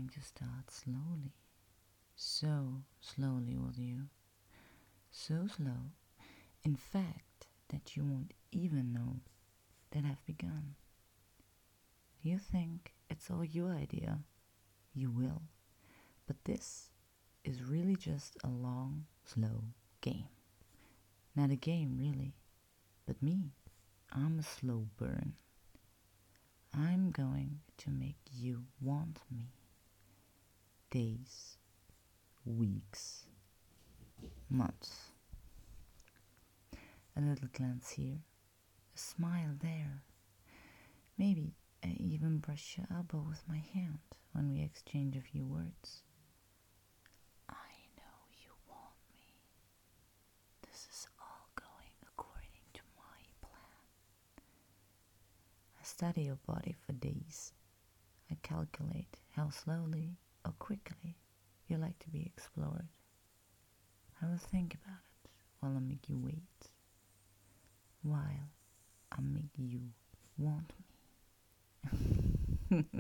going to start slowly. So slowly with you. So slow, in fact, that you won't even know that I've begun. You think it's all your idea? You will. But this is really just a long, slow game. Not a game, really, but me. I'm a slow burn. I'm going to make you want me. Days, weeks, months. A little glance here, a smile there. Maybe I even brush your elbow with my hand when we exchange a few words. I know you want me. This is all going according to my plan. I study your body for days. I calculate how slowly or quickly you like to be explored. I will think about it while I make you wait, while I make you want me.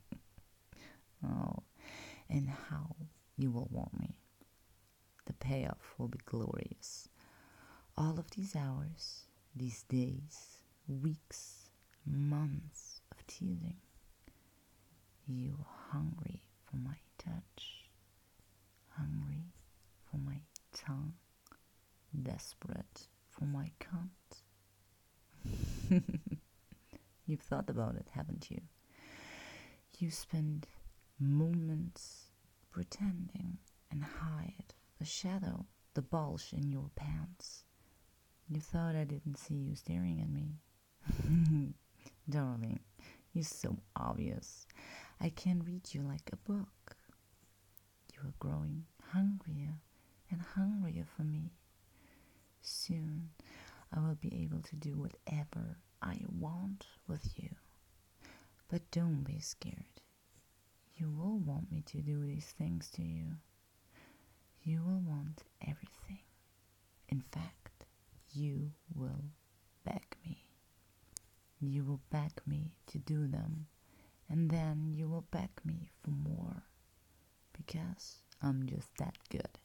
Oh, and how you will want me. The payoff will be glorious. All of these hours, these days, weeks, months of teasing. You hungry for my touch, hungry for my tongue, desperate for my cunt. You've thought about it, haven't you? You spend moments pretending and hide the shadow, the bulge in your pants. You thought I didn't see you staring at me. Darling, you're so obvious. I can read you like a book. You are growing hungrier and hungrier for me. Soon I will be able to do whatever I want with you. But don't be scared. You will want me to do these things to you. You will want everything. In fact, you will beg me. You will beg me to do them, and then you will beg me for more, because I'm just that good.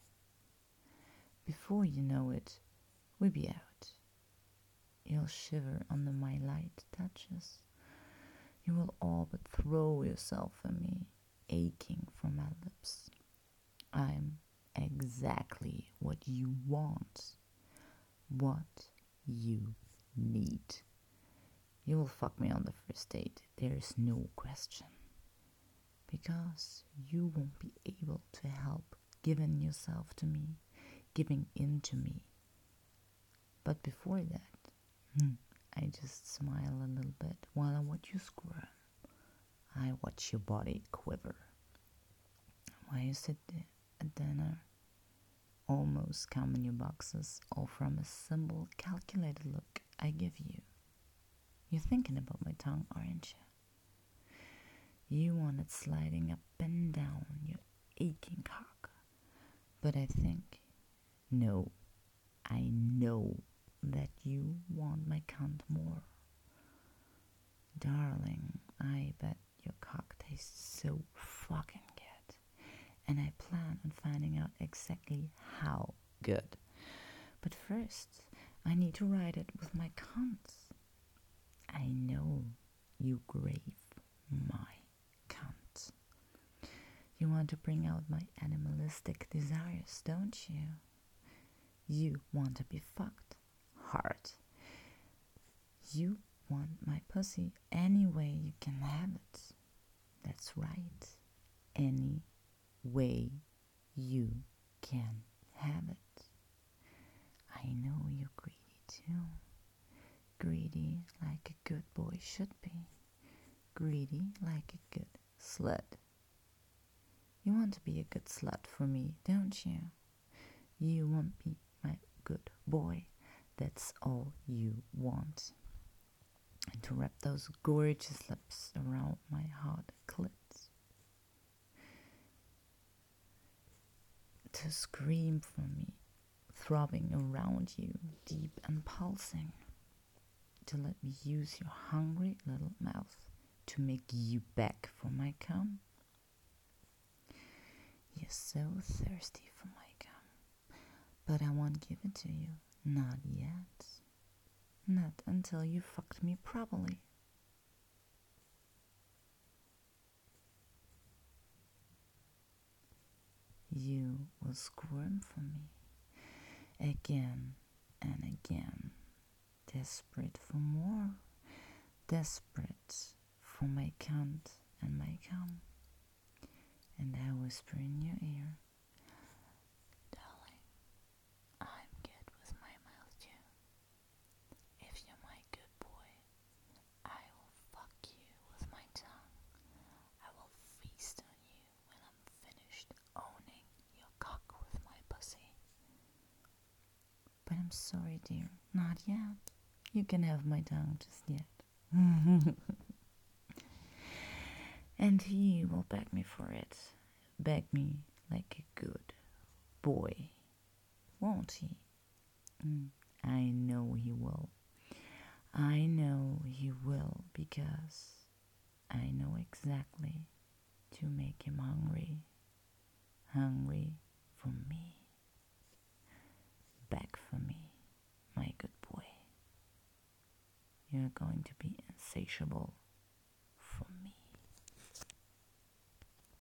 Before you know it, we'll be out. You'll shiver under my light touches. You will all but throw yourself at me, aching for my lips. I'm exactly what you want, what you need. You will fuck me on the first date, there is no question. Because you won't be able to help giving yourself to me, giving in to me. But before that, I just smile a little bit while I watch you squirm. I watch your body quiver. While you sit there at dinner, almost come in your boxes, all from a simple, calculated look I give you. You're thinking about my tongue, aren't you? You want it sliding up and down your aching cock. But I think, no, I know that you want my cunt more. Darling, I bet your cock tastes so fucking good. And I plan on finding out exactly how good. But first, I need to ride it with my cunts. I know you crave my cunt. You want to bring out my animalistic desires, don't you? You want to be fucked hard. You want my pussy any way you can have it. That's right. Any way you can have it. I know you're greedy too. Greedy like a good boy should be. Greedy like a good slut. You want to be a good slut for me, don't you? You want to be my good boy. That's all you want. And to wrap those gorgeous lips around my hard clit. To scream for me, throbbing around you, deep and pulsing. To let me use your hungry little mouth to make you beg for my cum. You're so thirsty for my cum, but I won't give it to you. Not yet. Not until you fucked me properly. You will squirm for me again and again, desperate for more, desperate for my cunt and my cum. And I whisper in your ear, darling, I'm good with my mouth too. If you're my good boy, I will fuck you with my tongue. I will feast on you when I'm finished owning your cock with my pussy. But I'm sorry, dear, not yet. You can have my tongue just yet. And he will beg me for it. Beg me like a good boy. Won't he? I know he will. I know he will because I know exactly to make him hungry. Hungry for me. Beg for me, my good boy. You're going to be insatiable